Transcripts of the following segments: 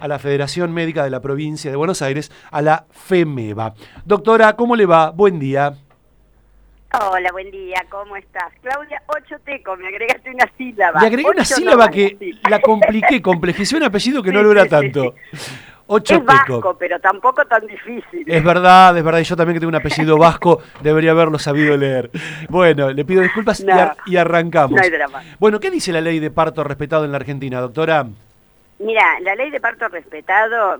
a la Federación Médica de la Provincia de Buenos Aires, a la FEMEBA. Doctora, ¿cómo le va? Buen día. Hola, buen día, ¿cómo estás? Claudia Ochoteco, me agregaste una sílaba. Le agregué una sílaba que la compliqué, complejicé un apellido que no lo era tanto. Es vasco, pero tampoco tan difícil. Es verdad, y yo también que tengo un apellido vasco debería haberlo sabido leer. Bueno, le pido disculpas y arrancamos. No hay drama. Bueno, ¿qué dice la ley de parto respetado en la Argentina, doctora? Mira, la ley de parto respetado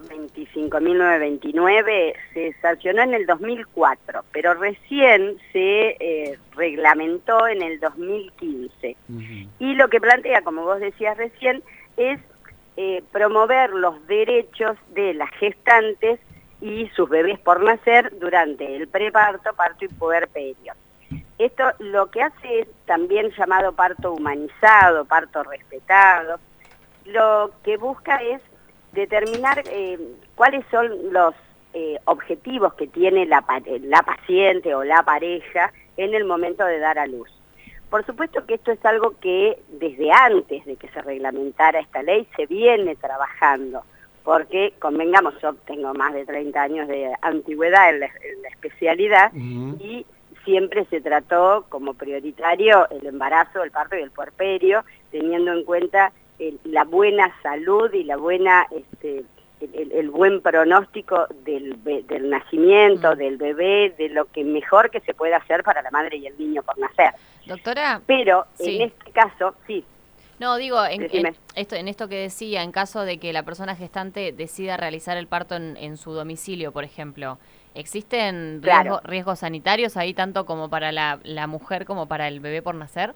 25.929 se sancionó en el 2004, pero recién se reglamentó en el 2015. Y lo que plantea, como vos decías recién, es promover los derechos de las gestantes y sus bebés por nacer durante el preparto, parto y puerperio. Esto lo que hace es también llamado parto humanizado, parto respetado. Lo que busca es determinar cuáles son los objetivos que tiene la paciente o la pareja en el momento de dar a luz. Por supuesto que esto es algo que desde antes de que se reglamentara esta ley se viene trabajando, porque convengamos, yo tengo más de 30 años de antigüedad en la especialidad y siempre se trató como prioritario el embarazo, el parto y el puerperio, teniendo en cuenta la buena salud y la buena el buen pronóstico del nacimiento, del bebé, de lo que mejor que se puede hacer para la madre y el niño por nacer. Doctora. Pero sí. En este caso, sí. No, digo, en esto que decía, en caso de que la persona gestante decida realizar el parto en su domicilio, por ejemplo, ¿existen riesgos sanitarios ahí tanto como para la mujer como para el bebé por nacer?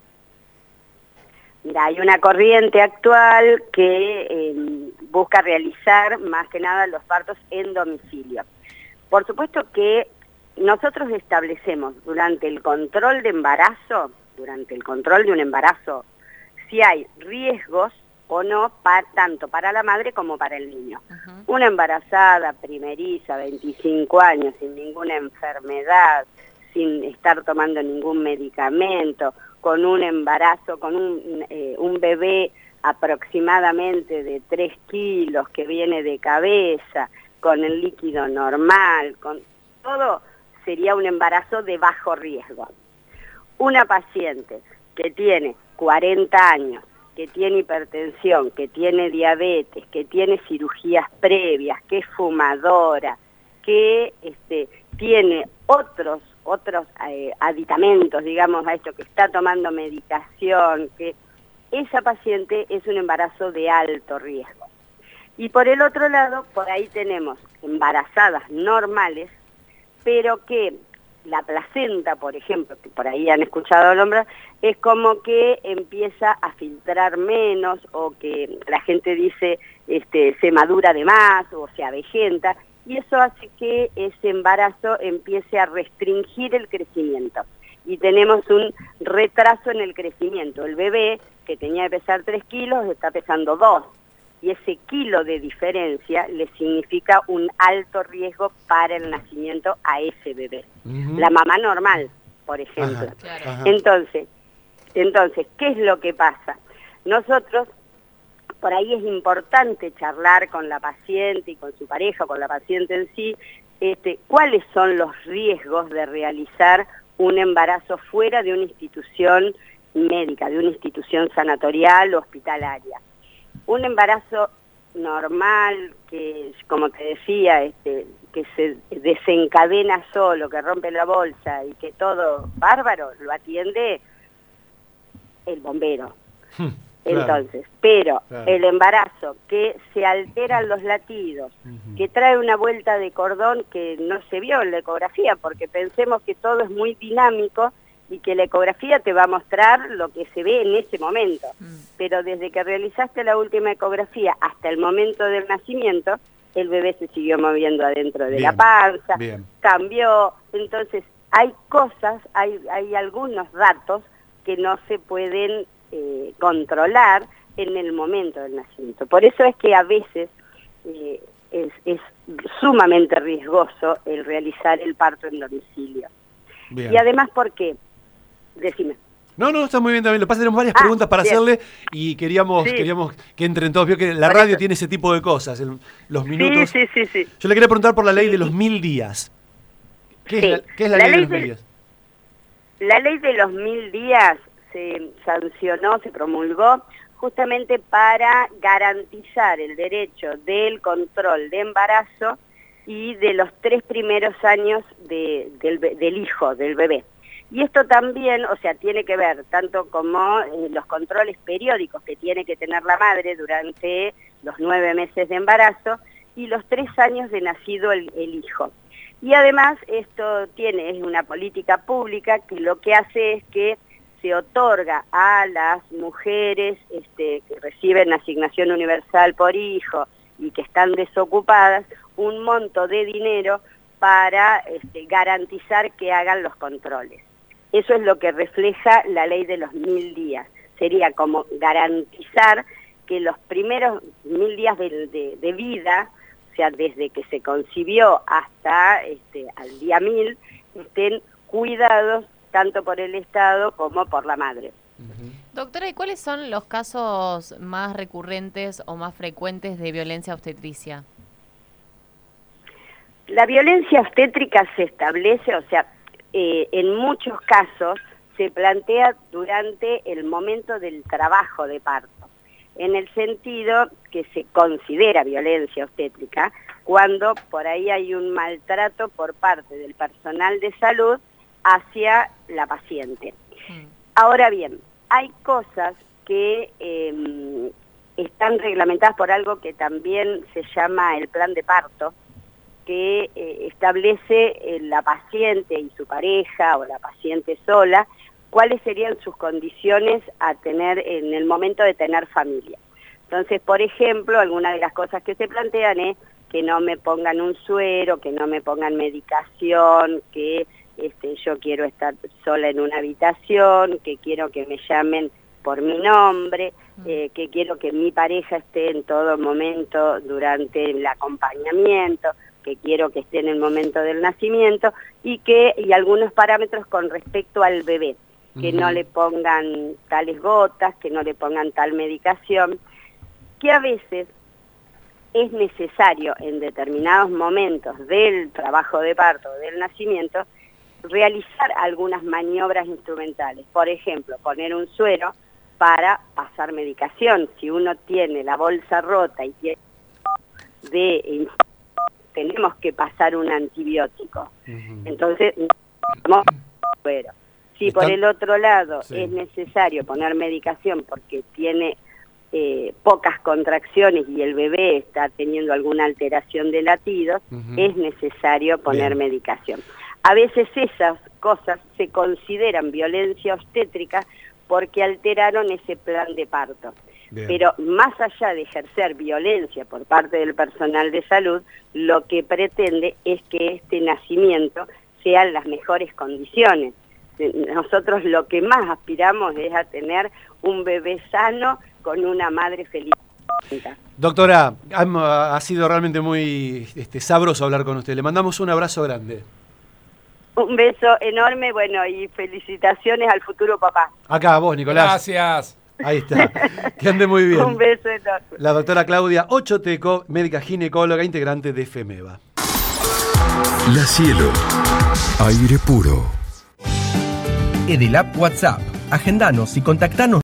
Mira, hay una corriente actual que busca realizar más que nada los partos en domicilio. Por supuesto que nosotros establecemos durante el control de embarazo, durante el control de un embarazo, si hay riesgos o no, tanto para la madre como para el niño. Una embarazada primeriza, 25 años, sin ninguna enfermedad, sin estar tomando ningún medicamento, con un embarazo, con un bebé aproximadamente de 3 kilos que viene de cabeza, con el líquido normal, con todo, sería un embarazo de bajo riesgo. Una paciente que tiene 40 años, que tiene hipertensión, que tiene diabetes, que tiene cirugías previas, que es fumadora, que tiene otros aditamentos, digamos, a esto, que está tomando medicación, que esa paciente es un embarazo de alto riesgo. Y por el otro lado, por ahí tenemos embarazadas normales, pero que la placenta, por ejemplo, que por ahí han escuchado nombrar, es como que empieza a filtrar menos, o que la gente dice se madura de más o se avejenta, y eso hace que ese embarazo empiece a restringir el crecimiento. Y tenemos un retraso en el crecimiento. El bebé, que tenía que pesar 3 kilos, está pesando 2. Y ese kilo de diferencia le significa un alto riesgo para el nacimiento a ese bebé. La mamá normal, por ejemplo. Claro. Entonces, ¿qué es lo que pasa? Nosotros, por ahí es importante charlar con la paciente y con su pareja, con la paciente en sí, cuáles son los riesgos de realizar un embarazo fuera de una institución médica, de una institución sanatorial o hospitalaria. Un embarazo normal, que como te decía, que se desencadena solo, que rompe la bolsa y que todo bárbaro, lo atiende el bombero. Entonces, pero el embarazo que se alteran los latidos, que trae una vuelta de cordón que no se vio en la ecografía, porque pensemos que todo es muy dinámico y que la ecografía te va a mostrar lo que se ve en ese momento. Pero desde que realizaste la última ecografía hasta el momento del nacimiento, el bebé se siguió moviendo adentro de la panza, cambió. Entonces, hay cosas, hay algunos datos que no se pueden controlar en el momento del nacimiento. Por eso es que a veces es sumamente riesgoso el realizar el parto en domicilio. Y además, ¿por qué? Decime. No, está muy bien también. Lo que pasa es que tenemos varias preguntas para hacerle y queríamos que entren todos. Vio que la radio tiene ese tipo de cosas, los minutos. Sí. Yo le quería preguntar por la ley de los 1000 días. ¿Qué es la ley de los 1000 días? La ley de los 1000 días se sancionó, se promulgó justamente para garantizar el derecho del control de embarazo y de los 3 primeros años del hijo, del bebé. Y esto también, o sea, tiene que ver tanto como los controles periódicos que tiene que tener la madre durante los 9 meses de embarazo y los 3 años de nacido el hijo. Y además esto es una política pública que lo que hace es que se otorga a las mujeres que reciben asignación universal por hijo y que están desocupadas un monto de dinero para garantizar que hagan los controles. Eso es lo que refleja la ley de los 1000 días. Sería como garantizar que los primeros 1000 días de vida, o sea, desde que se concibió hasta al día 1000, estén cuidados tanto por el Estado como por la madre. Doctora, ¿y cuáles son los casos más recurrentes o más frecuentes de violencia obstetricia? La violencia obstétrica se establece, o sea, en muchos casos se plantea durante el momento del trabajo de parto, en el sentido que se considera violencia obstétrica cuando por ahí hay un maltrato por parte del personal de salud hacia la paciente. Ahora bien, hay cosas que están reglamentadas por algo que también se llama el plan de parto, que establece la paciente y su pareja o la paciente sola cuáles serían sus condiciones a tener en el momento de tener familia. Entonces, por ejemplo, algunas de las cosas que se plantean es que no me pongan un suero, que no me pongan medicación, que yo quiero estar sola en una habitación, que quiero que me llamen por mi nombre, que quiero que mi pareja esté en todo momento durante el acompañamiento, que quiero que esté en el momento del nacimiento y algunos parámetros con respecto al bebé, que no le pongan tales gotas, que no le pongan tal medicación, que a veces es necesario en determinados momentos del trabajo de parto o del nacimiento realizar algunas maniobras instrumentales. Por ejemplo, poner un suero para pasar medicación. Si uno tiene la bolsa rota y tiene tenemos que pasar un antibiótico. Entonces, suero. Si por el otro lado es necesario poner medicación porque tiene pocas contracciones y el bebé está teniendo alguna alteración de latidos, es necesario poner medicación. A veces esas cosas se consideran violencia obstétrica porque alteraron ese plan de parto. Pero más allá de ejercer violencia por parte del personal de salud, lo que pretende es que este nacimiento sea en las mejores condiciones. Nosotros lo que más aspiramos es a tener un bebé sano con una madre feliz. Doctora, ha sido realmente muy sabroso hablar con usted. Le mandamos un abrazo grande. Un beso enorme, bueno, y felicitaciones al futuro papá. Acá, a vos, Nicolás. Gracias. Ahí está. Que ande muy bien. Un beso enorme. La doctora Claudia Ochoteco, médica ginecóloga, integrante de FEMEVA. La Cielo. Aire puro. Edelab WhatsApp. Agendanos y contactanos.